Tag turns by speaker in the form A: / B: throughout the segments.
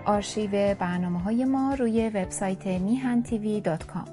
A: آرشیو برنامه‌های ما روی وبسایت mihan.tv.com.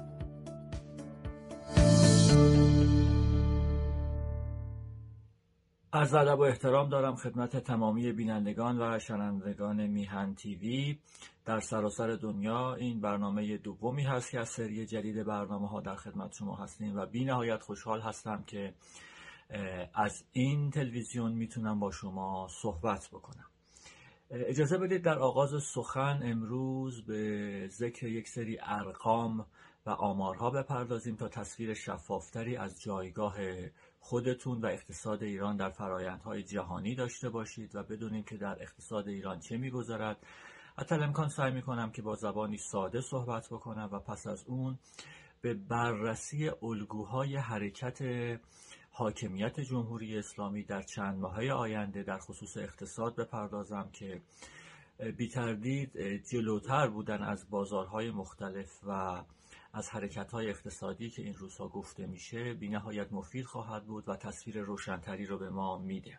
B: عرض ادب و احترام دارم خدمت تمامی بینندگان و شنوندگان میهن تیوی در سراسر دنیا. این برنامه دومی هست که از سری جدید برنامه‌ها در خدمت شما هستیم و بی نهایت خوشحال هستم که از این تلویزیون میتونم با شما صحبت بکنم. اجازه بدید در آغاز سخن امروز به ذکر یک سری ارقام و آمارها بپردازیم تا تصویر شفافتری از جایگاه خودتون و اقتصاد ایران در فرآیندهای جهانی داشته باشید و بدونید که در اقتصاد ایران چه می‌گذرد. حتی امکان سعی می‌کنم که با زبانی ساده صحبت بکنم و پس از اون به بررسی الگوهای حرکت حاکمیت جمهوری اسلامی در چند ماهه آینده در خصوص اقتصاد بپردازم که بی تردید جلوتر بودن از بازارهای مختلف و از حرکت‌های اقتصادی که این روزها گفته میشه بی نهایت مفید خواهد بود و تصویر روشنتری رو به ما میده.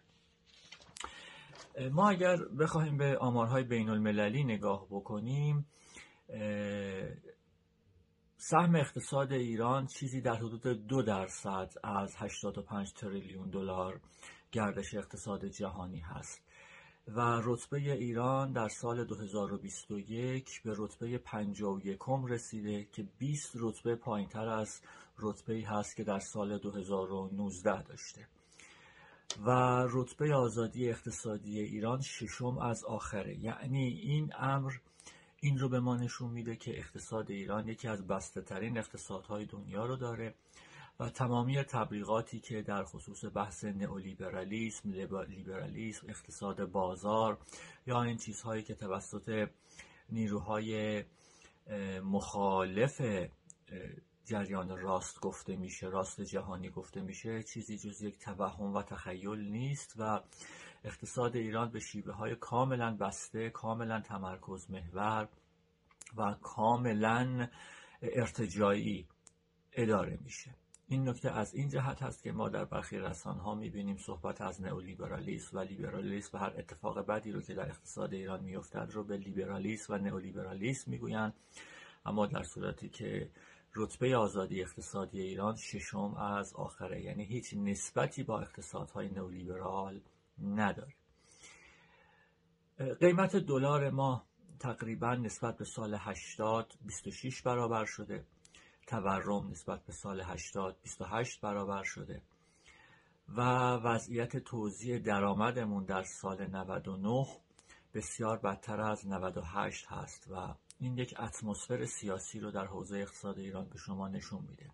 B: ما اگر بخوایم به آمارهای بین المللی نگاه بکنیم، سهم اقتصاد ایران چیزی در حدود 2% از 85 تریلیون دلار گردش اقتصاد جهانی هست و رتبه ایران در سال 2021 به رتبه 51 رسیده که 20 رتبه پایین‌تر از رتبه‌ای هست که در سال 2019 داشته و رتبه آزادی اقتصادی ایران 6م از آخره. یعنی این امر این رو به ما نشون میده که اقتصاد ایران یکی از بسته‌ترین اقتصادهای دنیا رو داره و تمامی تبلیغاتی که در خصوص بحث نئولیبرالیسم، لیبرالیسم، اقتصاد بازار یا این چیزهایی که توسط نیروهای مخالف جریان راست گفته میشه، راست جهانی گفته میشه، چیزی جز یک توهم و تخیل نیست و اقتصاد ایران به شیوه‌های کاملا بسته، کاملا تمرکز محور و کاملا ارتجاعی اداره میشه. این نکته از این جهت هست که ما در برخی رسانه‌ها می‌بینیم صحبت از نئولیبرالیسم و لیبرالیسم و هر اتفاق بدی رو که در اقتصاد ایران میافتد رو به لیبرالیسم و نئولیبرالیسم میگویند، اما در صورتی که رتبه آزادی اقتصادی ایران 6م از آخره، یعنی هیچ نسبتی با اقتصادهای نئولیبرال نداره. قیمت دلار ما تقریبا نسبت به سال 80 26 برابر شده، تورم نسبت به سال 80 28 برابر شده و وضعیت توزیع درآمدمون در سال 99 بسیار بدتر از 98 هست و این یک اتمسفر سیاسی رو در حوزه اقتصاد ایران به شما نشون میده.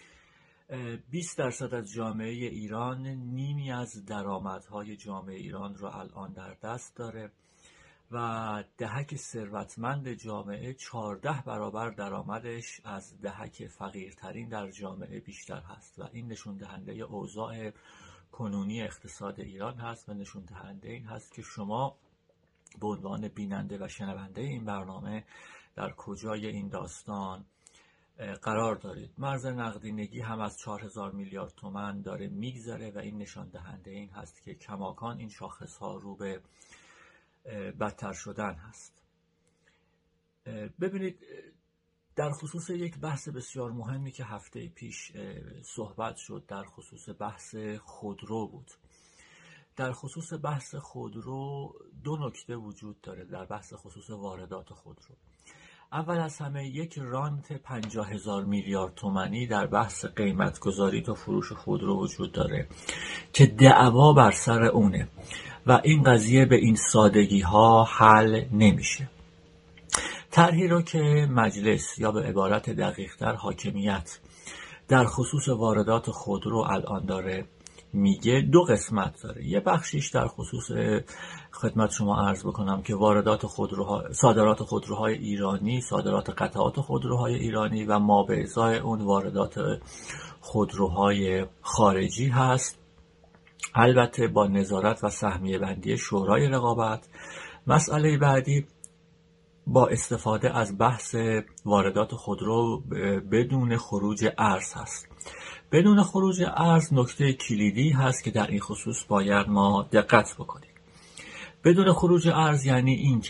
B: 20% از جامعه ایران نیمی از درآمدهای جامعه ایران رو الان در دست داره و دهک ثروتمند جامعه 14 برابر درآمدش از دهک فقیرترین در جامعه بیشتر هست و این نشون دهنده اوضاع کنونی اقتصاد ایران هست و نشون دهنده این هست که شما به عنوان بیننده و شنونده این برنامه در کجای این داستان قرار دارید. مرز نقدینگی هم از 4000 میلیارد تومان داره میگذره و این نشان دهنده این هست که کماکان این شاخص ها رو به بدتر شدن هست. ببینید در خصوص یک بحث بسیار مهمی که هفته پیش صحبت شد در خصوص بحث خودرو بود. در خصوص بحث خودرو دو نکته وجود داره در بحث خصوص واردات خودرو. اول از همه یک رانت 50,000 میلیارد تومانی در بحث قیمت گذاری تا فروش خودرو وجود داره که دعوا بر سر اونه و این قضیه به این سادگی ها حل نمیشه. طرحی رو که مجلس یا به عبارت دقیق تر حاکمیت در خصوص واردات خودرو الان داره میگه دو قسمت داره. یه بخشیش در خصوص خدمت شما عرض بکنم که واردات خودروها، صادرات خودروهای ایرانی، صادرات قطعات خودروهای ایرانی و ما به ازای اون واردات خودروهای خارجی هست، البته با نظارت و سهمیه بندی شورای رقابت. مسئله بعدی با استفاده از بحث واردات خودرو بدون خروج ارز هست. بدون خروج ارز نکته کلیدی هست که در این خصوص باید ما دقت بکنیم. بدون خروج ارز یعنی این که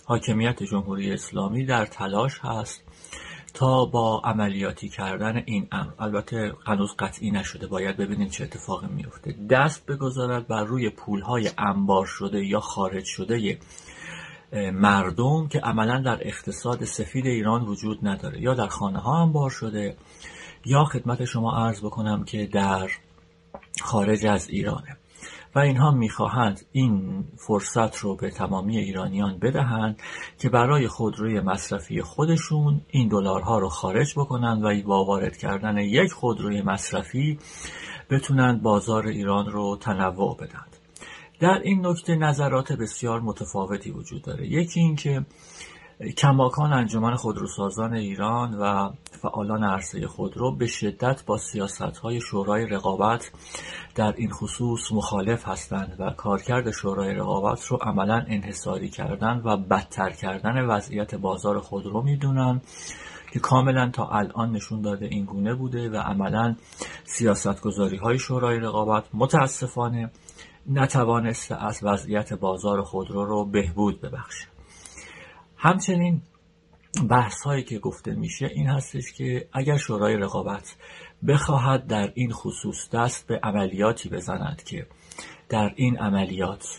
B: حاکمیت جمهوری اسلامی در تلاش هست تا با عملیاتی کردن این امر، البته هنوز قطعی نشده، باید ببینیم چه اتفاقی میفته، دست بگذارد بر روی پولهای انبار شده یا خارج شده مردم که عملا در اقتصاد سفید ایران وجود نداره، یا در خانه ها انبار شده یا خدمت شما عرض بکنم که در خارج از ایرانه و اینها میخواهند این فرصت رو به تمامی ایرانیان بدهند که برای خودروی مصرفی خودشون این دلارها رو خارج بکنند و با وارد کردن یک خودروی مصرفی بتونند بازار ایران رو تنوع بدند. در این نکته نظرات بسیار متفاوتی وجود داره. یکی این که کماکان انجمن خودروسازان ایران و فعالان عرصه خودرو به شدت با سیاست‌های شورای رقابت در این خصوص مخالف هستند و کارکرد شورای رقابت رو عملاً انحصاری کردن و بدتر کردن وضعیت بازار خودرو میدونن که کاملاً تا الان نشون داده این گونه بوده و عملاً سیاست‌گذاری‌های شورای رقابت متاسفانه نتوانسته از وضعیت بازار خودرو رو بهبود ببخشه. همچنین بحث هایی که گفته میشه این هستش که اگر شورای رقابت بخواهد در این خصوص دست به عملیاتی بزند که در این عملیات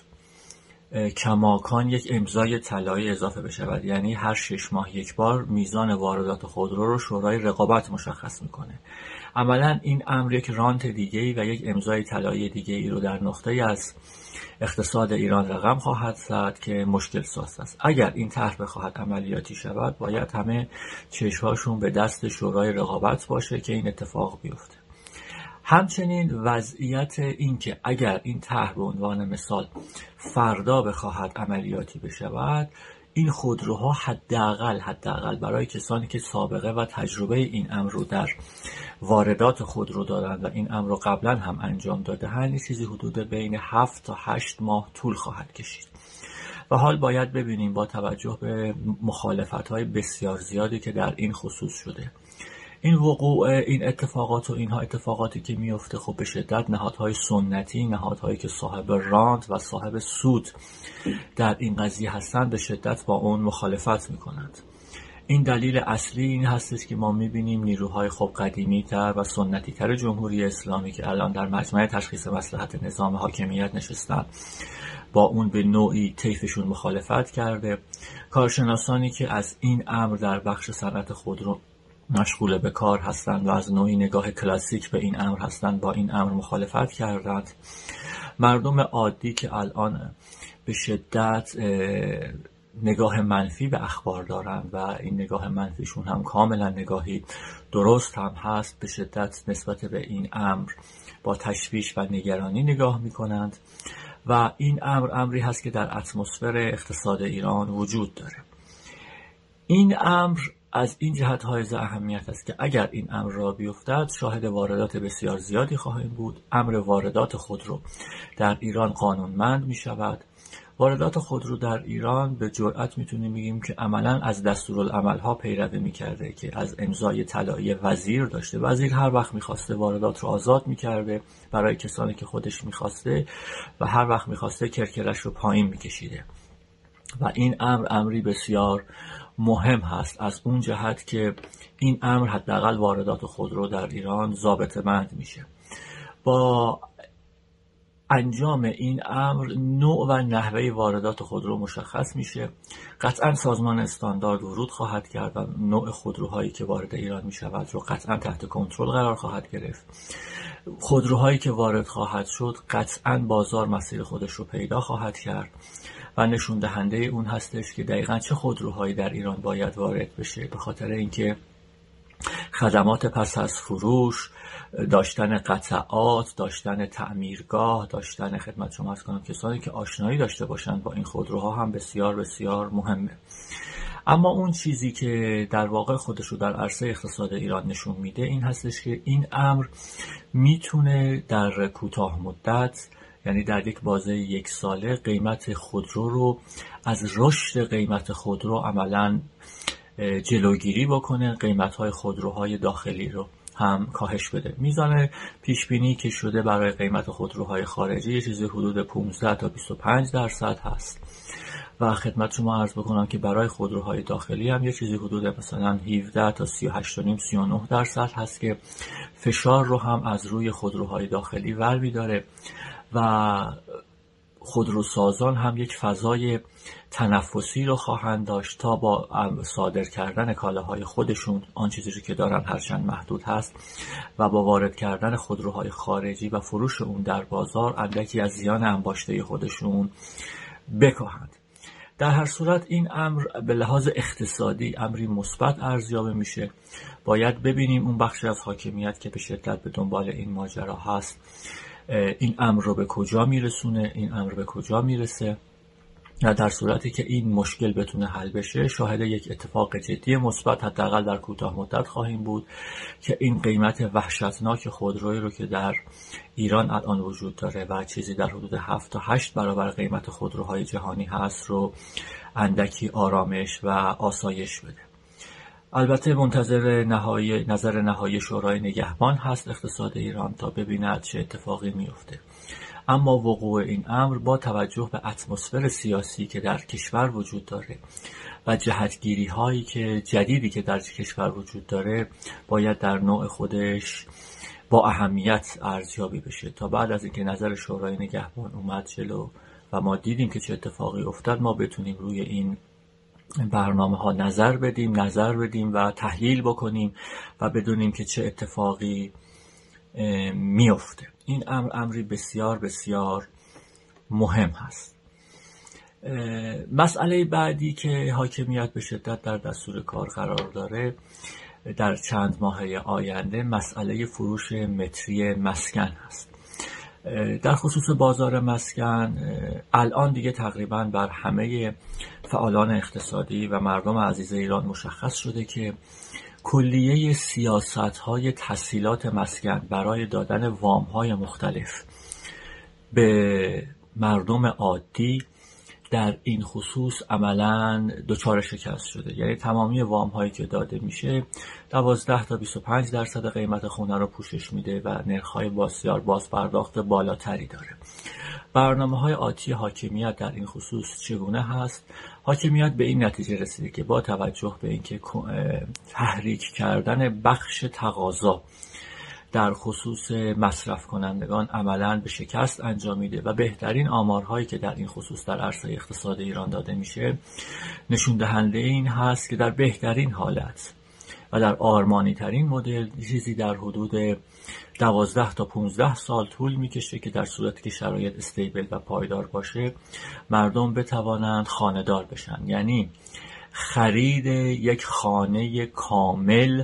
B: کماکان یک امضای طلایی اضافه بشود، یعنی هر 6 ماه یک بار میزان واردات خودرو رو شورای رقابت مشخص میکنه، عملا این امر یک رانت دیگه‌ای و یک امضای طلایی دیگه‌ای رو در نقطه‌ای از اقتصاد ایران رقم خواهد زد که مشکل ساز است. اگر این طرح بخواهد عملیاتی شود باید همه چشم‌هاشون به دست شورای رقابت باشه که این اتفاق بیفته. همچنین وضعیت این که اگر این طرح به عنوان مثال فردا بخواهد عملیاتی بشود، این خودروها حداقل برای کسانی که سابقه و تجربه این امر رو در واردات خودرو دارند و این امر رو قبلا هم انجام داده هر چیزی حدود بین 7 تا 8 ماه طول خواهد کشید و حال باید ببینیم با توجه به مخالفت‌های بسیار زیادی که در این خصوص شده، این وقوع این اتفاقات و اینها اتفاقاتی که میفته خب به شدت نهادهای سنتی، نهادهایی که صاحب رانت و صاحب سود در این قضیه هستند به شدت با اون مخالفت میکنند. این دلیل اصلی این هستش که ما میبینیم نیروهای خب قدیمی تر و سنتی تر جمهوری اسلامی که الان در مجمع تشخیص مصلحت نظام حاکمیت نشستن با اون به نوعی طیفشون مخالفت کرده. کارشناسانی که از این امر در بخش صنعت خودرو مشغول به کار هستند و از نوعی نگاه کلاسیک به این امر هستند با این امر مخالفت کردند. مردم عادی که الان به شدت نگاه منفی به اخبار دارند و این نگاه منفیشون هم کاملا نگاهی درست هم هست، به شدت نسبت به این امر با تشویش و نگرانی نگاه میکنند و این امری هست که در اتمسفر اقتصاد ایران وجود داره. این امر از این جهت حائز اهمیت است که اگر این امر را بیفتد شاهد واردات بسیار زیادی خواهیم بود. امر واردات خودرو در ایران قانونمند می شود. واردات خودرو در ایران به جرئت میتونیم بگیم که عملاً از دستورالعمل‌ها پیروی می‌کرده که از امضای طلایی وزیر داشته. وزیر هر وقت می‌خواسته واردات رو آزاد می‌کرده برای کسانی که خودش می‌خواسته و هر وقت می‌خواسته کرکرش رو پایین می‌کشیده و این امری بسیار مهم هست از اون جهت که این امر حداقل واردات خودرو در ایران ضابطه‌مند میشه. با انجام این امر نوع و نحوه واردات خودرو مشخص میشه. قطعا سازمان استاندارد ورود خواهد کرد و نوع خودروهایی که وارد ایران میشود رو قطعا تحت کنترل قرار خواهد گرفت. خودروهایی که وارد خواهد شد قطعا بازار مسیر خودش رو پیدا خواهد کرد و نشون دهنده اون هستش که دقیقاً چه خودروهایی در ایران باید وارد بشه، به خاطر اینکه خدمات پس از فروش، داشتن قطعات، داشتن تعمیرگاه، داشتن خدمت شما عرض کنم کسانی که آشنایی داشته باشند با این خودروها هم بسیار بسیار مهمه. اما اون چیزی که در واقع خودش رو در عرصه اقتصاد ایران نشون میده این هستش که این امر میتونه در کوتاه مدت، یعنی در یک بازه 1 ساله، قیمت خودرو رو از رشد قیمت خودرو عملاً جلوگیری بکنه، قیمت‌های خودروهای داخلی رو هم کاهش بده. میزان پیش بینی که شده برای قیمت خودروهای خارجی یه چیزی حدود 15 تا 25% هست و خدمت شما عرض بکنم که برای خودروهای داخلی هم یه چیزی حدود مثلا 17 تا 38.5-39% هست که فشار رو هم از روی خودروهای داخلی ور می‌داره و خودروسازان هم یک فضای تنفسی رو خواهند داشت تا با صادر کردن کالاهای خودشون، آن چیزی که دارن هرچند محدود هست، و با وارد کردن خودروهای خارجی و فروش اون در بازار اندکی از زیان انباشته خودشون بکاهند. در هر صورت این امر به لحاظ اقتصادی امری مثبت ارزیابی میشه. باید ببینیم اون بخشی از حاکمیت که به شدت به دنبال این ماجرا هست این امر رو به کجا میرسونه، این امر به کجا میرسه. در صورتی که این مشکل بتونه حل بشه، شاهد یک اتفاق جدی مثبت حداقل در کوتاه مدت خواهیم بود که این قیمت وحشتناک خودرویی رو که در ایران الان وجود داره و چیزی در حدود 7 تا 8 برابر قیمت خودروهای جهانی هست رو اندکی آرامش و آسایش بده. البته منتظر نظر نهایی شورای نگهبان هست اقتصاد ایران تا ببیند چه اتفاقی میفته. اما وقوع این امر با توجه به اتمسفر سیاسی که در کشور وجود داره و جهتگیری هایی که جدیدی که در کشور وجود داره باید در نوع خودش با اهمیت ارزیابی بشه تا بعد از اینکه نظر شورای نگهبان اومد جلو و ما دیدیم که چه اتفاقی افتاد، ما بتونیم روی این برنامه ها نظر بدیم و تحلیل بکنیم و بدونیم که چه اتفاقی میفته. این امری بسیار بسیار مهم هست. مسئله بعدی که حاکمیت به شدت در دستور کار قرار داره در چند ماهه آینده مسئله فروش متری مسکن هست. در خصوص بازار مسکن الان دیگه تقریبا بر همه فعالان اقتصادی و مردم عزیز ایران مشخص شده که کلیه سیاست‌های تسهیلات مسکن برای دادن وام‌های مختلف به مردم عادی در این خصوص عملاً دچار شکست شده. یعنی تمامی وام‌هایی که داده میشه 12 تا 25% قیمت خونه رو پوشش میده و نرخ‌های بسیار بازپرداخت بالاتری داره. برنامه‌های آتی حاکمیت در این خصوص چگونه هست؟ حاکمیت به این نتیجه رسیده که با توجه به اینکه تحریک کردن بخش تقاضا در خصوص مصرف کنندگان عملاً به شکست انجام میده و بهترین آمارهایی که در این خصوص در عرصه اقتصاد ایران داده میشه نشون دهنده این هست که در بهترین حالت و در آرمانی ترین مدل چیزی در حدود 12 تا 15 سال طول میکشه که در صورتی که شرایط استیبل و پایدار باشه مردم بتوانند خانه‌دار بشن. یعنی خرید یک خانه کامل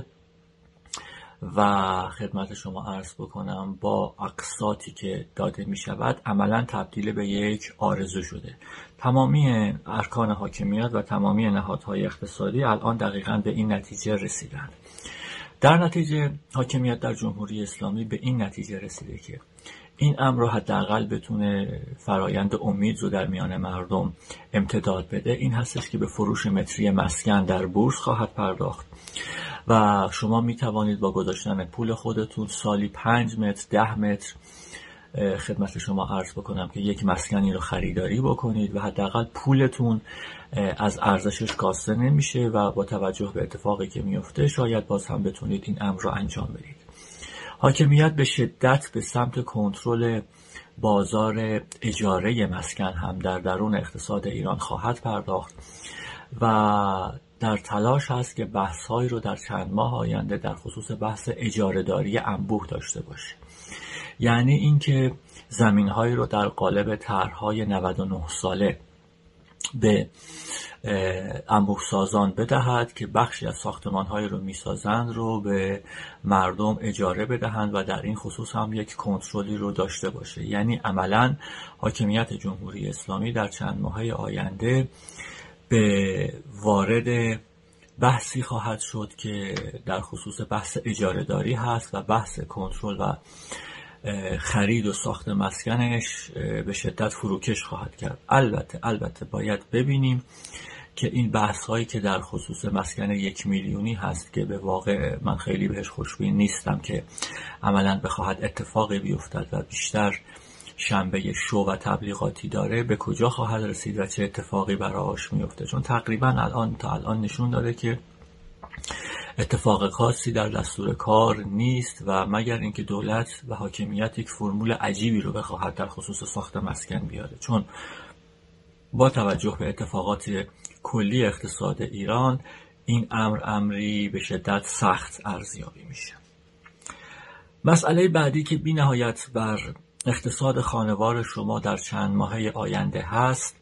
B: و خدمت شما عرض بکنم با اقساطی که داده می شود عملا تبدیل به یک آرزو شده. تمامی ارکان حاکمیت و تمامی نهادهای اقتصادی الان دقیقاً به این نتیجه رسیدند. در نتیجه حاکمیت در جمهوری اسلامی به این نتیجه رسیده که این امر رو حداقل بتونه فرایند امید رو در میان مردم امتداد بده. این هستش که به فروش متری مسکن در بورس خواهد پرداخت و شما می توانید با گذاشتن پول خودتون سالی 5 متر 10 متر خدمت شما عرض بکنم که یک مسکنی رو خریداری بکنید و حداقل پولتون از ارزشش کاسته نمیشه و با توجه به اتفاقی که میفته شاید باز هم بتونید این امر رو انجام بدید. حاکمیت به شدت به سمت کنترل بازار اجاره مسکن هم در درون اقتصاد ایران خواهد پرداخت و در تلاش هست که بحث‌هایی رو در چند ماه آینده در خصوص بحث اجاره‌داری انبوه داشته باشه. یعنی اینکه زمین‌هایی رو در قالب طرح‌های 99 ساله به انبوه سازان بدهد که بخشی از ساختمان‌هایی رو می‌سازند رو به مردم اجاره بدهند و در این خصوص هم یک کنترلی رو داشته باشه. یعنی عملاً حاکمیت جمهوری اسلامی در چند ماهه آینده به وارد بحثی خواهد شد که در خصوص بحث اجاره داری هست و بحث کنترل و خرید و ساخت مسکنش به شدت فروکش خواهد کرد. البته باید ببینیم که این بحث هایی که در خصوص مسکن 1 میلیونی هست که به واقع من خیلی بهش خوشبین نیستم که عملاً بخواهد اتفاقی بیفتد و بیشتر شنبه شو و تبلیغاتی داره به کجا خواهد رسید و چه اتفاقی براش میفته، چون تقریبا تا الان نشون داده که اتفاق خاصی در دستور کار نیست و مگر اینکه دولت و حاکمیت یک فرمول عجیبی رو بخواهد در خصوص ساخت مسکن بیاره، چون با توجه به اتفاقات کلی اقتصاد ایران این امری به شدت سخت ارزیابی میشه. مسئله بعدی که بی نهایت بر اقتصاد خانوار شما در چند ماهه آینده هست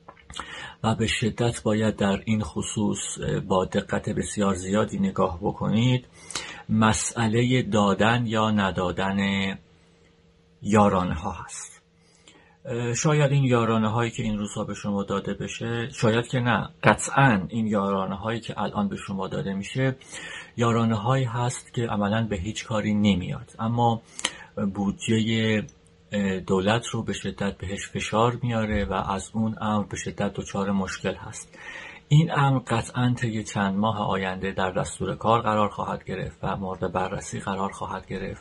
B: و به شدت باید در این خصوص با دقت بسیار زیادی نگاه بکنید، مسئله دادن یا ندادن یارانه ها هست. شاید این یارانه هایی که این روزها به شما داده بشه، شاید که نه، قطعاً این یارانه هایی که الان به شما داده میشه یارانه هایی هست که عملاً به هیچ کاری نمیاد، اما بودجه دولت رو به شدت بهش فشار میاره و از اون امر به شدت دچار مشکل هست. این امر قطعاً طی چند ماه آینده در دستور کار قرار خواهد گرفت و مورد بررسی قرار خواهد گرفت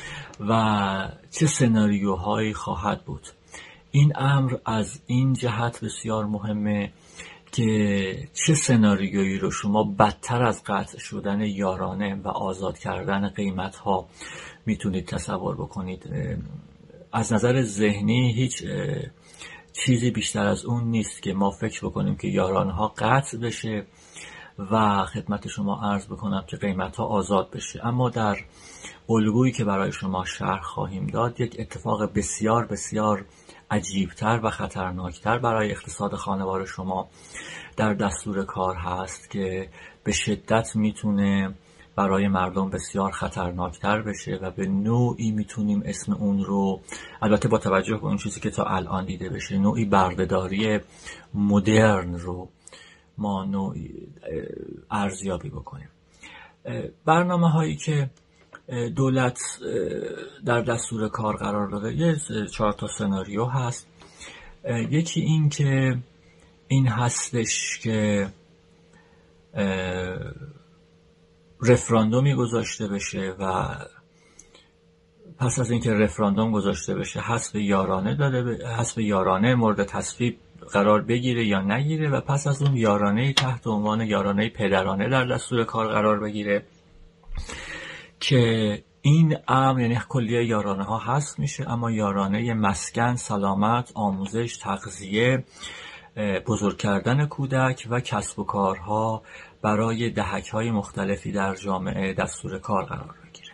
B: و چه سناریوهایی خواهد بود. این امر از این جهت بسیار مهمه که چه سناریویی رو شما بدتر از قطع شدن یارانه و آزاد کردن قیمت‌ها میتونید تصور بکنید. از نظر ذهنی هیچ چیزی بیشتر از اون نیست که ما فکر بکنیم که یارانه ها قطع بشه و خدمت شما عرض بکنم که قیمت ها آزاد بشه، اما در الگویی که برای شما شرح خواهیم داد یک اتفاق بسیار بسیار عجیبتر و خطرناکتر برای اقتصاد خانوار شما در دستور کار هست که به شدت میتونه برای مردم بسیار خطرناکتر بشه و به نوعی میتونیم اسم اون رو، البته با توجه به اون چیزی که تا الان دیده بشه، نوعی بردهداری مدرن رو ما نوعی ارزیابی بکنیم. برنامه هایی که دولت در دستور کار قرار داده یه 4 تا سناریو هست. یکی این که این هستش که رفراندومی گذاشته بشه و پس از اینکه رفراندوم گذاشته بشه حذف یارانه مورد تصویب قرار بگیره یا نگیره و پس از اون یارانه تحت عنوان یارانه پدرانه در دستور کار قرار بگیره که این امر یعنی کلیه یارانه ها حذف میشه، اما یارانه مسکن، سلامت، آموزش، تغذیه، بزرگ کردن کودک و کسب و کارها برای دهک‌های مختلفی در جامعه دستور کار قرار بگیره.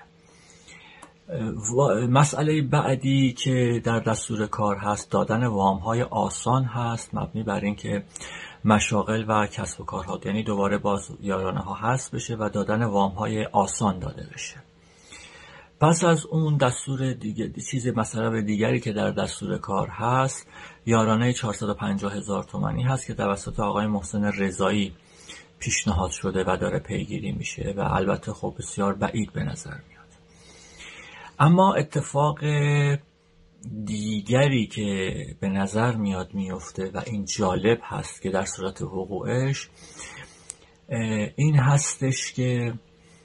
B: مسئله بعدی که در دستور کار هست دادن وام‌های آسان هست، مبنی بر اینکه مشاغل و کسب و کارها، یعنی دوباره باز یارانه ها حذف بشه و دادن وام‌های آسان داده بشه. پس از اون دستور مسئله دیگری که در دستور کار هست یارانه 450,000 تومانی هست که توسط آقای محسن رضایی پیشنهاد شده و داره پیگیری میشه و البته خب بسیار بعید به نظر میاد. اما اتفاق دیگری که به نظر میاد میفته و این جالب هست که در صورت وقوعش این هستش که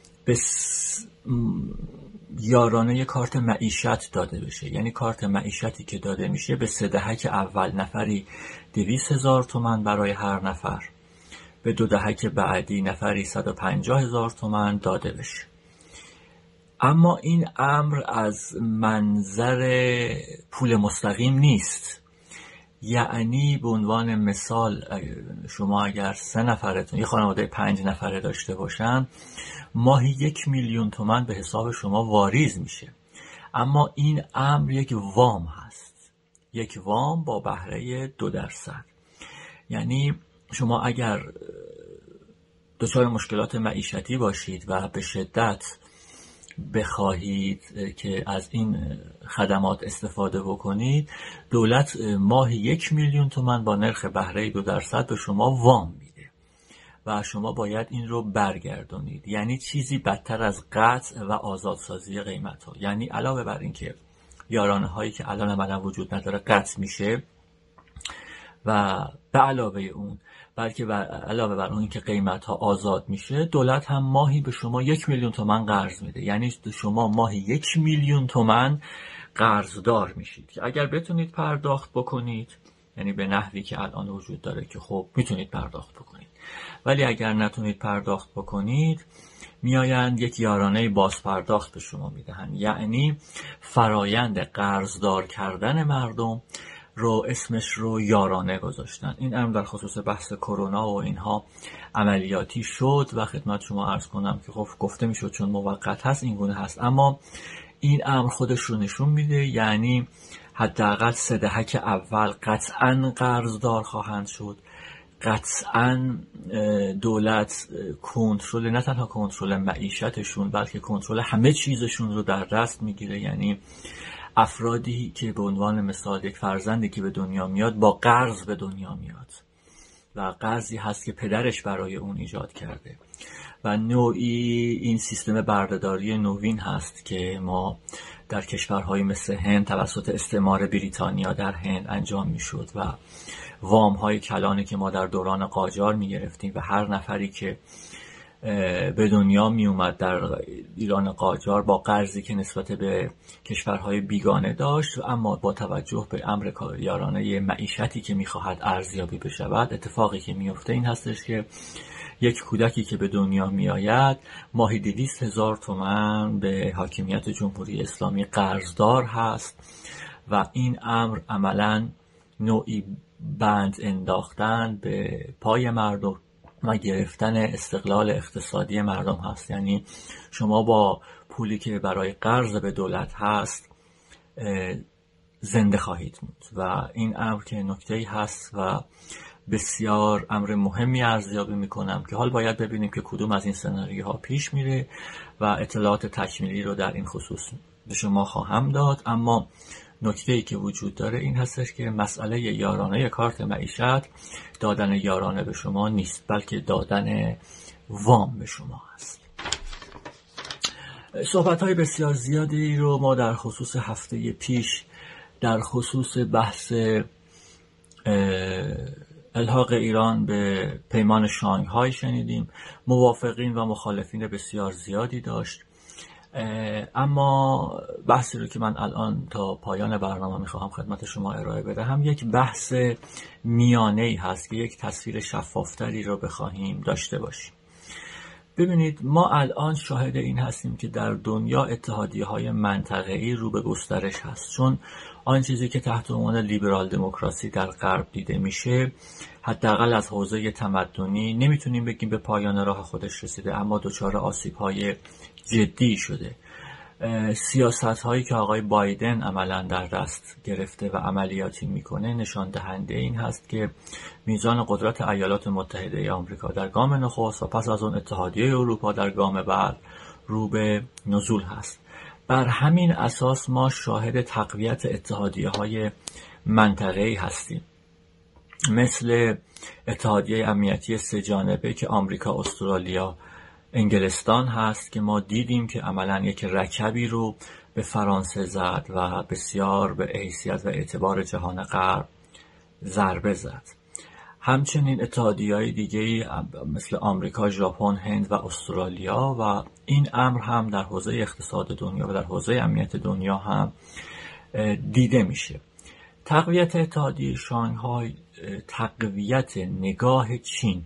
B: یارانه کارت معیشت داده بشه، یعنی کارت معیشتی که داده میشه به 3 دهک اول نفری 200,000 تومان برای هر نفر، به 2 دهک بعدی نفری 150,000 تومان داده بشه. اما این امر از منظر پول مستقیم نیست، یعنی به عنوان مثال شما اگر 3 نفرتون یه خانواده 5 نفره داشته باشن ماهی 1,000,000 تومان به حساب شما واریز میشه، اما این امر یک وام هست، یک وام با بهره 2%. یعنی شما اگر دچار مشکلات معیشتی باشید و به شدت بخواهید که از این خدمات استفاده بکنید، دولت ماهی 1,000,000 تومان با نرخ بهره 2% به شما وام میده و شما باید این رو برگردونید. یعنی چیزی بدتر از قطع و آزادسازی قیمت ها. یعنی علاوه بر این که یارانه هایی که الان عملا وجود نداره قطع میشه و به علاوه اون علاوه بر اون که قیمت ها آزاد میشه، دولت هم ماهی به شما 1,000,000 تومان قرض میده. یعنی شما ماهی 1,000,000 تومان قرضدار میشید که اگر بتونید پرداخت بکنید، یعنی به نحوی که الان وجود داره که خب میتونید پرداخت بکنید، ولی اگر نتونید پرداخت بکنید میآیند یک یارانه باز پرداخت به شما میدهند. یعنی فرایند قرضدار کردن مردم رو اسمش رو یارانه گذاشتن. این امر در خصوص بحث کرونا و اینها عملیاتی شد و خدمت شما عرض کنم که خب گفته میشد چون موقت هست این گونه هست، اما این امر خودش رو نشون میده، یعنی حداقل 3 دهک اول قطعاً قرضدار خواهند شد، قطعاً دولت کنترل، نه تنها کنترل معیشتشون بلکه کنترل همه چیزشون رو در دست میگیره. یعنی افرادی که به عنوان مثال یک فرزندی که به دنیا میاد با قرض به دنیا میاد و قرضی هست که پدرش برای اون ایجاد کرده و نوعی این سیستم بردهداری نوین هست که ما در کشورهای مثل هند توسط استعمار بریتانیا در هند انجام میشد و وام های کلانی که ما در دوران قاجار میگرفتیم و هر نفری که به دنیا می اومد در ایران قاجار با قرضی که نسبت به کشورهای بیگانه داشت، اما با توجه به امر یارانه معیشتی که میخواهد ارزیابی بشود، اتفاقی که میفته این هستش که یک کودکی که به دنیا می آید ماهی 200,000 تومان به حاکمیت جمهوری اسلامی قرضدار هست و این امر عملاً نوعی بند انداختن به پای مردم و گرفتن استقلال اقتصادی مردم هست. یعنی شما با پولی که برای قرض به دولت هست زنده خواهید موند و این امر که نکته‌ای هست و بسیار امر مهمی ارزیابی میکنم که حال باید ببینیم که کدوم از این سناریوها پیش میره و اطلاعات تکمیلی رو در این خصوص به شما خواهم داد. اما نکته‌ای که وجود داره این هستش که مسئله یارانه کارت معیشت دادن یارانه به شما نیست، بلکه دادن وام به شما است. صحبت‌های بسیار زیادی رو ما در خصوص هفته پیش در خصوص بحث الحاق ایران به پیمان شانگهای شنیدیم. موافقین و مخالفین بسیار زیادی داشت، اما بحثی رو که من الان تا پایان برنامه میخواهم خدمت شما ارائه بدهم یک بحث میانه‌ای هست که یک تصویر شفافتری رو بخواهیم داشته باشیم. ببینید، ما الان شاهد این هستیم که در دنیا اتحادیه‌های منطقه‌ای رو به گسترش هست، چون آن چیزی که تحت عنوان لیبرال دموکراسی در غرب دیده میشه حداقل از حوزه تمدنی نمیتونیم بگیم به پایان راه خودش رسیده، اما دچار آسیب‌های جدی شده. سیاست‌هایی که آقای بایدن عملاً در دست گرفته و عملیاتی میکنه نشان دهنده این هست که میزان قدرت ایالات متحده آمریکا در گام نخست و پس از اون اتحادیه اروپا در گام بعد رو به نزول هست. بر همین اساس ما شاهد تقویت اتحادیه‌های منطقه‌ای هستیم، مثل اتحادیه امنیتی 3 جانبه که آمریکا، استرالیا، انگلستان هست که ما دیدیم که عملاً یک رکبی رو به فرانسه زد و بسیار به حیثیت و اعتبار جهان غرب ضربه زد. همچنین اتحادیه‌های دیگه‌ای مثل آمریکا، ژاپن، هند و استرالیا و این امر هم در حوزه اقتصاد دنیا و در حوزه امنیت دنیا هم دیده میشه. تقویت اتحادیه شانگهای، تقویت نگاه چین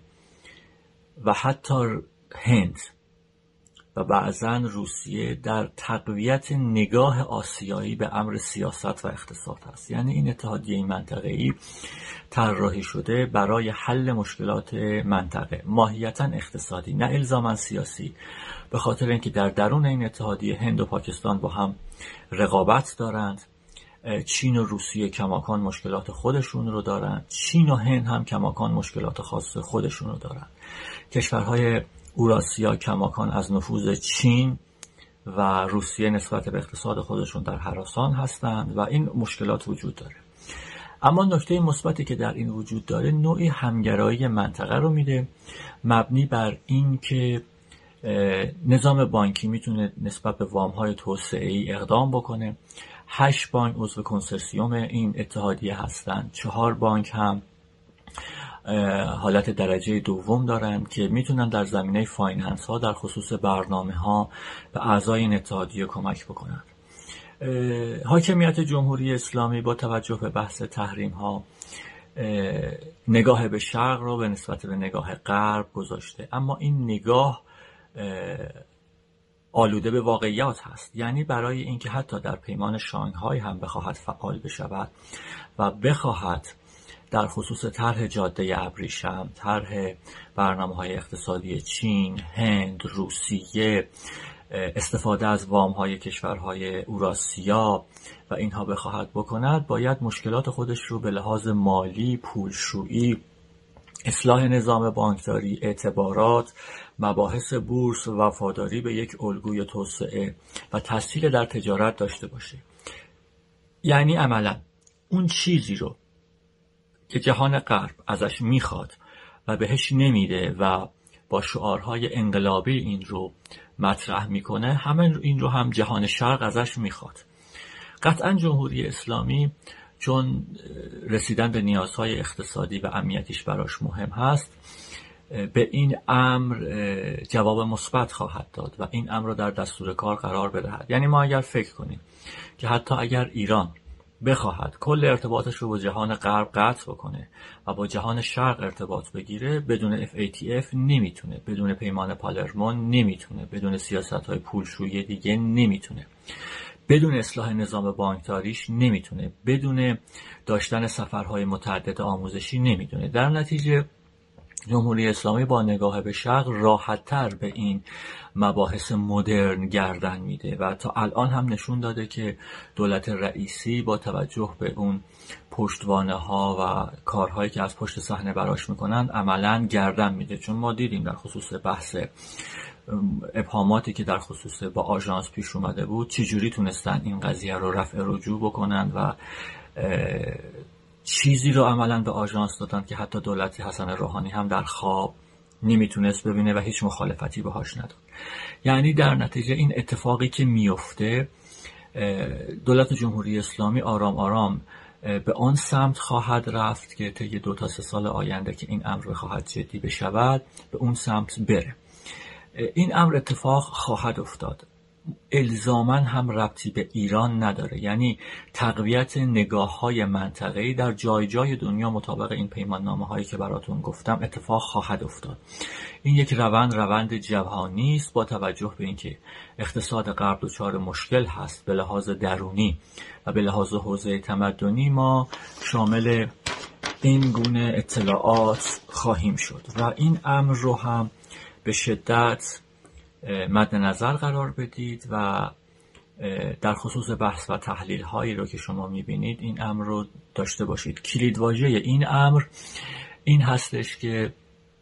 B: و حتی هند و بعضاً روسیه در تقویت نگاه آسیایی به امر سیاست و اقتصاد است. یعنی این اتحادیه منطقه‌ای طراحی شده برای حل مشکلات منطقه، ماهیتاً اقتصادی نه الزاماً سیاسی، به خاطر اینکه در درون این اتحادیه هند و پاکستان با هم رقابت دارند. چین و روسیه کماکان مشکلات خودشون رو دارند، چین و هند هم کماکان مشکلات خاص خودشون رو دارند. کشورهای اوراسیا کماکان از نفوذ چین و روسیه نسبت به اقتصاد خودشون در هراسان هستند و این مشکلات وجود داره. اما نکته مثبتی که در این وجود داره نوعی همگرایی منطقه رو میده، مبنی بر این که نظام بانکی میتونه نسبت به وام‌های توسعه‌ای اقدام بکنه. 8 بانک عضو کنسرسیوم این اتحادیه هستند، 4 بانک هم حالت درجه دوم دارند که میتونن در زمینه فایننس ها در خصوص برنامه ها به اعضای این اتحادیه کمک بکنند. حاکمیت جمهوری اسلامی با توجه به بحث تحریم ها نگاه به شرق رو به نسبت به نگاه غرب گذاشته، اما این نگاه آلوده به واقعیات هست. یعنی برای اینکه حتی در پیمان شانگهای هم بخواهد فعال بشود و بخواهد در خصوص طرح جاده ابریشم، طرح برنامه‌های اقتصادی چین، هند، روسیه، استفاده از وام‌های کشورهای اوراسیا و اینها بخواهد بکند، باید مشکلات خودش رو به لحاظ مالی، پولشویی، اصلاح نظام بانکداری، اعتبارات، مباحث بورس و وفاداری به یک الگوی توسعه و تسهیل در تجارت داشته باشه. یعنی عملاً اون چیزی رو که جهان غرب ازش میخواد و بهش نمیده و با شعارهای انقلابی این رو مطرح میکنه، همین این رو هم جهان شرق ازش میخواد. قطعا جمهوری اسلامی چون رسیدن به نیازهای اقتصادی و امنیتیش براش مهم هست، به این امر جواب مثبت خواهد داد و این امر رو در دستور کار قرار بدهد. یعنی ما اگر فکر کنیم که حتی اگر ایران بخواهد کل ارتباطش رو با جهان غرب قطع بکنه و با جهان شرق ارتباط بگیره، بدون FATF نمیتونه، بدون پیمان پالرمو نمیتونه، بدون سیاست‌های پولشویی دیگه نمیتونه، بدون اصلاح نظام بانکداریش نمیتونه، بدون داشتن سفرهای متعدد آموزشی نمیتونه. در نتیجه جمهوری اسلامی با نگاه به شرق راحت‌تر به این مباحث مدرن گردن میده و تا الان هم نشون داده که دولت رئیسی با توجه به اون پشتوانه ها و کارهایی که از پشت صحنه براش میکنن عملاً گردن میده. چون ما دیدیم در خصوص بحث ابهاماتی که در خصوص با آژانس پیش اومده بود، چجوری تونستن این قضیه رو رفع رجوع بکنن و چیزی رو عملاً به آژانس دادن که حتی دولت حسن روحانی هم در خواب نمیتونست ببینه و هیچ مخالفتی باهاش نداد. یعنی در نتیجه این اتفاقی که میفته، دولت جمهوری اسلامی آرام آرام به آن سمت خواهد رفت که طی 2 تا 3 سال آینده که این امر بخواهد جدی بشود به اون سمت بره. این امر اتفاق خواهد افتاد، الزاماً هم ربطی به ایران نداره. یعنی تقویت نگاه‌های منطقه‌ای در جای جای دنیا مطابق این پیماننامه‌هایی که براتون گفتم اتفاق خواهد افتاد. این یک روند جهانی است با توجه به اینکه اقتصاد غرب دچار مشکل هست به لحاظ درونی و به لحاظ حوزه تمدنی. ما شامل این گونه اطلاعات خواهیم شد و این امر رو هم به شدت مد نظر قرار بدید و در خصوص بحث و تحلیل هایی رو که شما میبینید این امر رو داشته باشید. کلیدواژه این امر این هستش که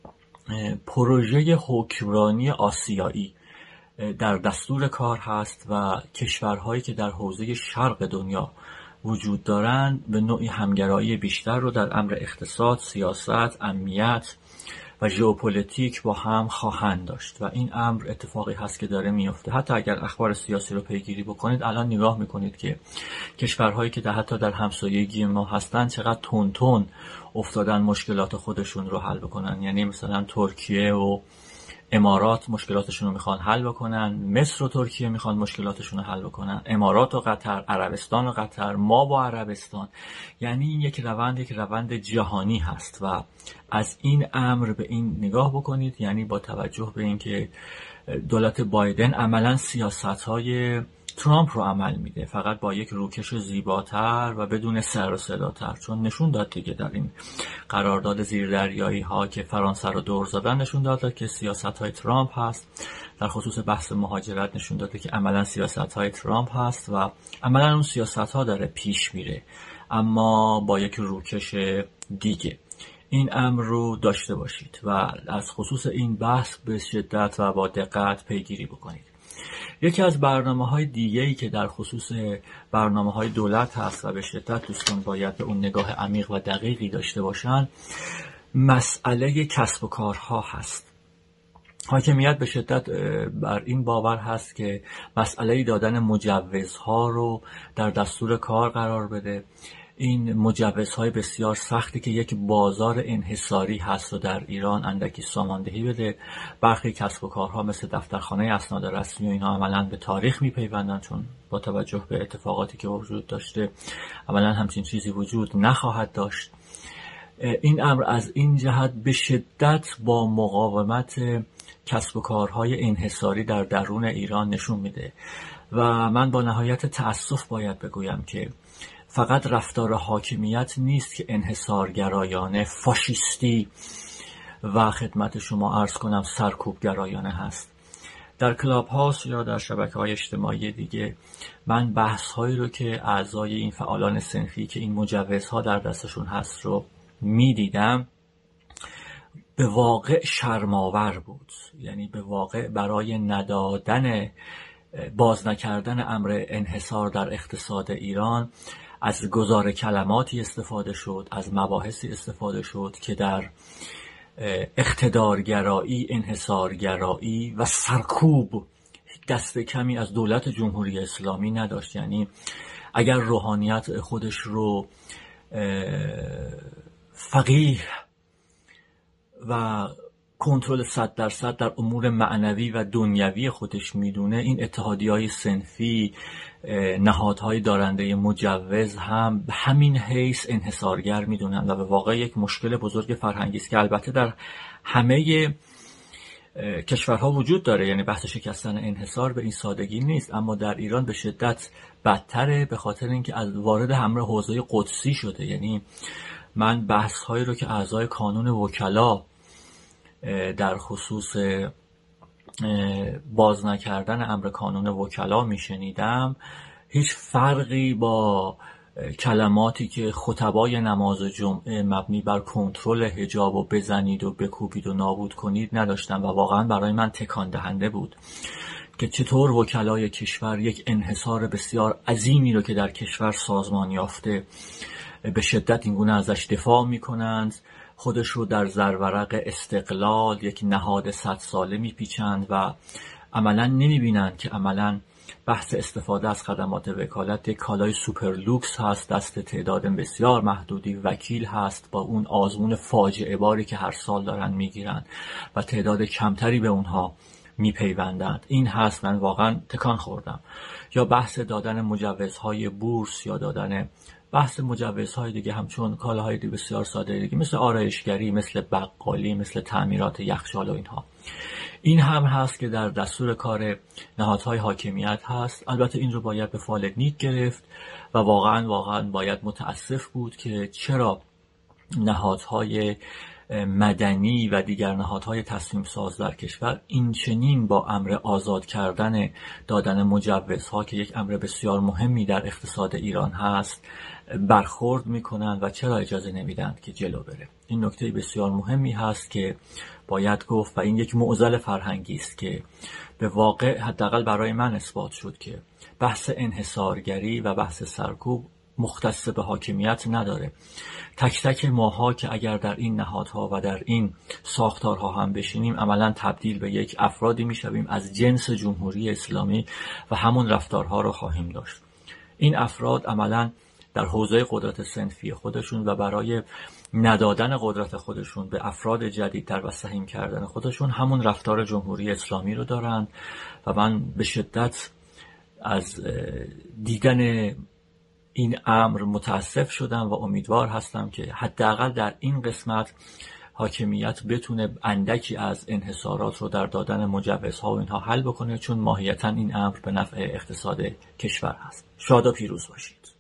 B: پروژه حکمرانی آسیایی در دستور کار هست و کشورهایی که در حوزه شرق دنیا وجود دارند به نوعی همگرایی بیشتر رو در امر اقتصاد، سیاست، امنیت و ژئوپلیتیک با هم خواهند داشت و این امر اتفاقی هست که داره میفته. حتی اگر اخبار سیاسی رو پیگیری بکنید، الان نگاه میکنید که کشورهایی که حتی در همسایگی ما هستن چقدر تون افتادن مشکلات خودشون رو حل بکنن. یعنی مثلا ترکیه و امارات مشکلاتشون رو میخوان حل بکنن، مصر و ترکیه میخوان مشکلاتشون رو حل بکنن، امارات و قطر، عربستان و قطر، ما با عربستان. یعنی این یک روند جهانی هست و از این امر به این نگاه بکنید. یعنی با توجه به اینکه دولت بایدن عملا سیاست‌های ترامپ رو عمل میده، فقط با یک روکش زیباتر و بدون سر و صداتر، چون نشون داد دیگه در این قرارداد زیردریایی ها که فرانسه رو دور زدن نشون داد که سیاست های ترامپ هست. در خصوص بحث مهاجرت نشون داده که عملا سیاست های ترامپ هست و عملا اون سیاست ها داره پیش میره، اما با یک روکش دیگه. این امر رو داشته باشید و از خصوص این بحث به شدت و با دقت پیگیری بکنید. یکی از برنامه‌های دیگه‌ای که در خصوص برنامه‌های دولت هست و به شدت دوستان باید به اون نگاه عمیق و دقیقی داشته باشن، مسئله کسب و کارها هست. حاکمیت به شدت بر این باور هست که مسئله دادن مجوزها رو در دستور کار قرار بده. این مجوزهای بسیار سختی که یک بازار انحصاری هست و در ایران اندکی ساماندهی بده. برخی کسب و کارها مثل دفترخانه اسناد رسمی و اینها عملاً به تاریخ میپیوندن، چون با توجه به اتفاقاتی که وجود داشته عملاً همچین چیزی وجود نخواهد داشت. این امر از این جهت به شدت با مقاومت کسب و کارهای انحصاری در درون ایران نشون میده و من با نهایت تأسف باید بگویم که فقط رفتار حاکمیت نیست که انحصارگرایانه، فاشیستی و خدمت شما عرض کنم سرکوبگرایانه هست. در کلاب هاوس یا در شبکه‌های اجتماعی دیگه من بحث‌هایی رو که اعضای این فعالان صنفی که این مجوزها در دستشون هست رو می‌دیدم، به واقع شرم‌آور بود. یعنی به واقع برای ندادن، باز نکردن امر انحصار در اقتصاد ایران از گزار کلماتی استفاده شد، از مباحثی استفاده شد که در اقتدارگرایی، انحصارگرایی و سرکوب دست کمی از دولت جمهوری اسلامی نداشت. یعنی اگر روحانیت خودش رو فقیه و کنترل 100% در امور معنوی و دنیوی خودش میدونه، این اتحادیه‌های صنفی، نهادهای دارنده مجوز هم به همین حیث انحصارگر میدونن و به واقع یک مشکل بزرگ فرهنگی است که البته در همه کشورها وجود داره. یعنی بحث شکستن انحصار به این سادگی نیست، اما در ایران به شدت بدتره به خاطر اینکه از وارد همراه حوزه قدسی شده. یعنی من بحث‌هایی رو که اعضای کانون وکلا در خصوص باز نکردن امر کانون وکلا میشنیدم، هیچ فرقی با کلماتی که خطبای نماز جمعه مبنی بر کنترل حجاب و بزنید و بکوبید و نابود کنید نداشتم و واقعا برای من تکان دهنده بود که چطور وکلای کشور یک انحصار بسیار عظیمی رو که در کشور سازمان یافته به شدت اینگونه ازش دفاع میکنند، خودش رو در زرورق استقلال یک نهاد 100 ساله میپیچند و عملا نمیبینند که عملا بحث استفاده از خدمات وکالت یک کالای سوپر لوکس هست، دست تعداد بسیار محدودی وکیل هست با اون آزمون فاجعه باری که هر سال دارن میگیرن و تعداد کمتری به اونها میپیوندند. این هست، من واقعا تکان خوردم. یا بحث دادن مجوزهای بورس یا دادن بحث مجوزهای دیگه همچون کالاهای دیگه بسیار ساده دیگه مثل آرایشگری، مثل بقالی، مثل تعمیرات یخچال و اینها. این هم هست که در دستور کار نهادهای حاکمیت هست. البته این رو باید به فال نیک گرفت و واقعا باید متاسف بود که چرا نهادهای مدنی و دیگر نهادهای تصمیم ساز در کشور این چنین با امر آزاد کردن دادن مجوزها که یک امر بسیار مهمی در اقتصاد ایران هست برخورد میکنن و چرا اجازه نمیدن که جلو بره. این نکته بسیار مهمی هست که باید گفت و این یک معضل فرهنگی است که به واقع حداقل برای من اثبات شد که بحث انحصارگری و بحث سرکوب مختص به حاکمیت نداره. تک تک ماها که اگر در این نهادها و در این ساختارها هم بشینیم عملا تبدیل به یک افرادی میشویم از جنس جمهوری اسلامی و همون رفتارها رو خواهیم داشت. این افراد عملا در حوزه قدرت صنفی خودشون و برای ندادن قدرت خودشون به افراد جدیدتر و سهیم کردن خودشون همون رفتار جمهوری اسلامی رو دارند و من به شدت از دیدن این امر متاسف شدم و امیدوار هستم که حداقل در این قسمت حاکمیت بتونه اندکی از انحصارات رو در دادن مجوزها و اینها حل بکنه، چون ماهیتاً این امر به نفع اقتصاد کشور هست. شاد و پیروز باشید.